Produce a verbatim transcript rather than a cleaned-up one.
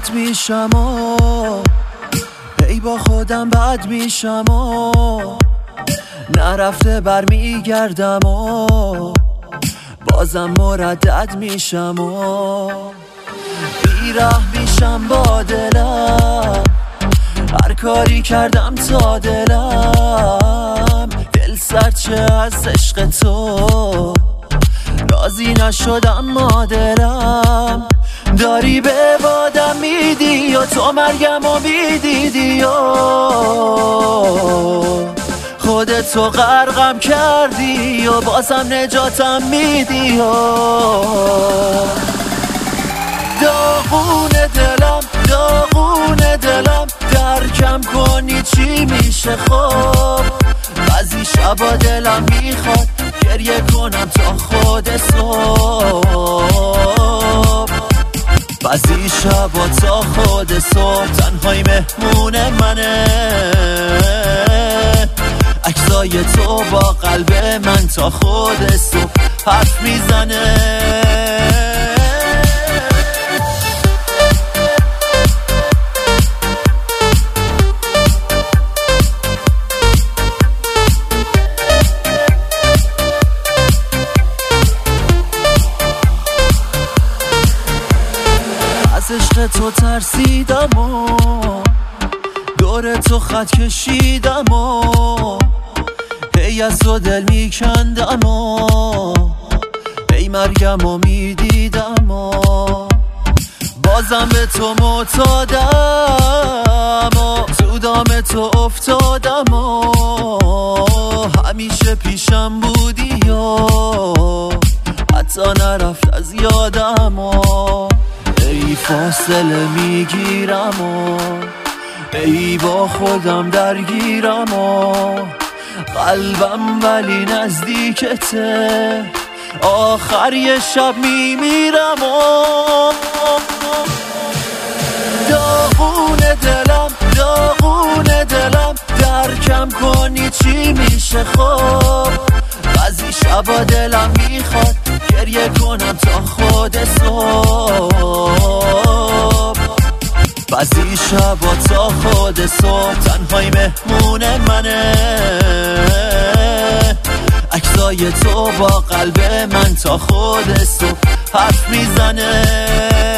بد میشم و هی با خودم بد میشم و نرفته برمیگردم و بازم مردد میشم و بیره میشم با دلم، هر کاری کردم تا دلم دل سرچه از عشق تو، راضی نشدم مادرم. داری به بادم میدی و تو مرگم و میدیدی و خودتو غرقم کردی و بازم نجاتم میدی و داغون دلم داغون دلم درکم کنی چی میشه خب. بعضی شبا دلم میخواد گریه کنم تا خود صبح، بعضی شبا تا خود صبح تنهای مهمون منه، عکسای تو با قلب من تا خود صبح حرف میزنه. از عشق تو ترسیدم و دور تو خط کشیدم و هی از تو دل میکندم و هی مرگم و میدیدم و بازم به تو معتادم و تو دام تو افتادم و همیشه پیشم بودی و حتی نرفت از یادم و ای فاصله میگیرم و ای با خودم درگیرم و قلبم ولی نزدیکته، آخر یه شب میمیرم و داغون دلم داغون دلم درکم کنی چی میشه خب. بعضی شبا دلم میخواد گریه کنم تا خود صبح، بعضی شبا تا خود صبح تنهای مهمون منه، عکسای تو با قلب من تا خود صبح حرف میزنه.